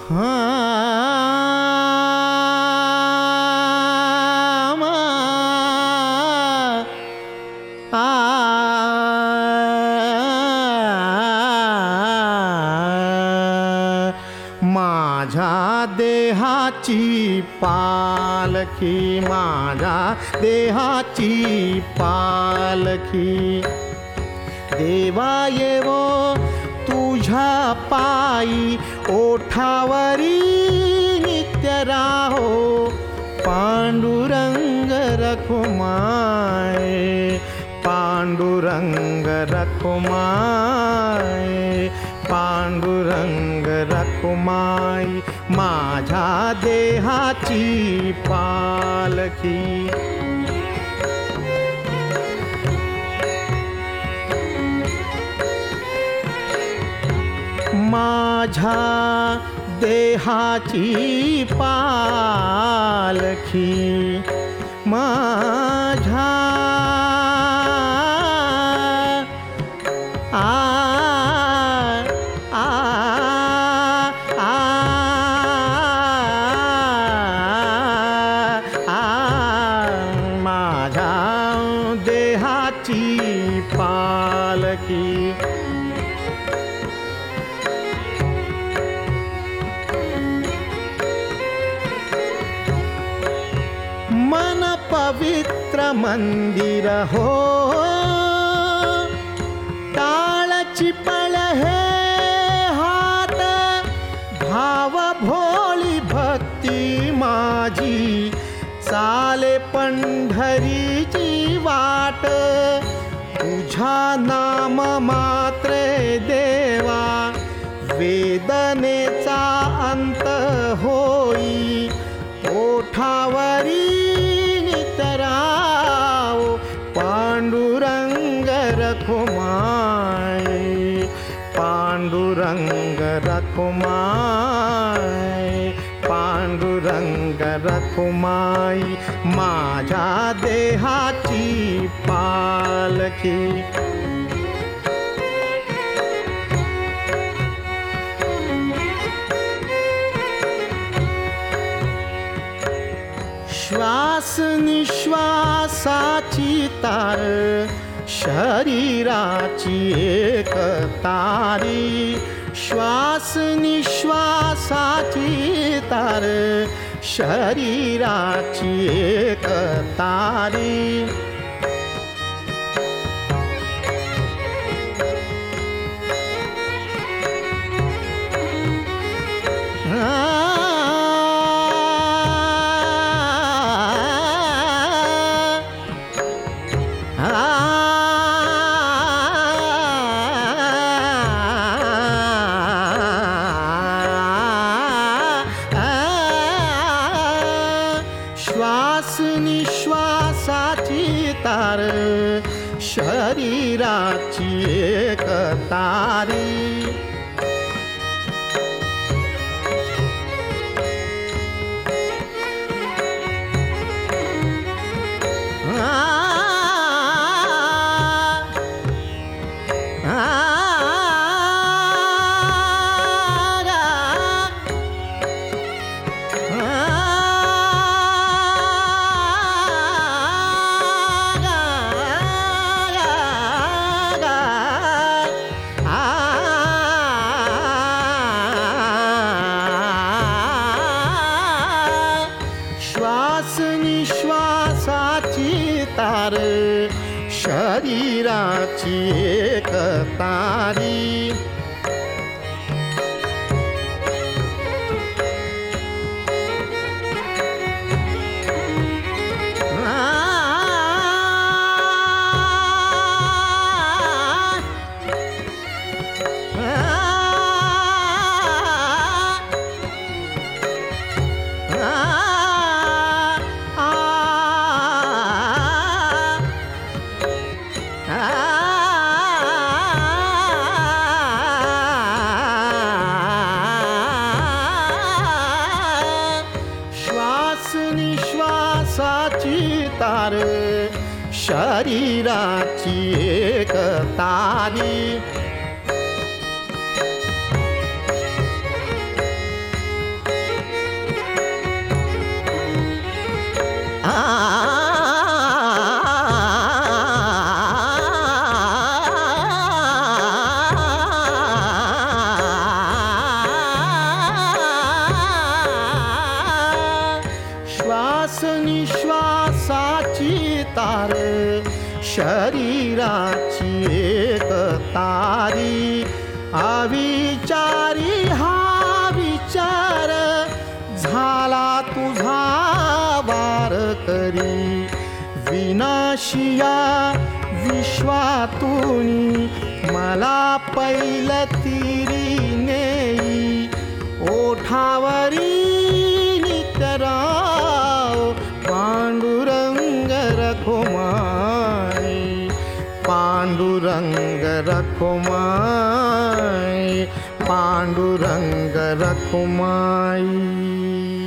माझ्या देहाची पालखी, माझ्या देहाची पालखी, देवा येवो तुझ्या पायी, ओठावरी नित्य राहो पांडुरंग रखुमाय, पांडुरंग रखुमाय, पांडुरंग रखुमाई, माझ्या देहाची पालखी. माझ्या देहाची पालखी, माझ्या माझ्या देहाची पालखी. मन पवित्र मंदिर हो, टाळची पळ हे हात, भाव भोळी भक्ती माझी, चाले पंढरीची वाट, तुझ्या नाम मात्रे देवा, वेदनेचा अंत होई, ओठावरी नितराव पांडुरंग रखुमाय, पांडुरंग रखुमाय, पांडुरंग रखुमाई, माझ्या देहाची पालखी. श्वास निश्वासाची तार, शरीराची एक तारी, श्वास निश्वासाची तार, शरीराची एक तारी. श्वास निश्वासाची तार, शरीराची एक तारी. श्वास निश्वासाची तार, शरीराची एक तारी. निश्वासाची तार, शरीराची एक तारी. पांडुराची एक तारी अविचारी हा विचार झाला तुझा वार करी विनाशिया विश्वातूनी मला पैलतीरी नेई ओठावरी नितराव पांडुरंग रखुमाई पांडुरंग रखुमाई पांडुरंग रखुमाई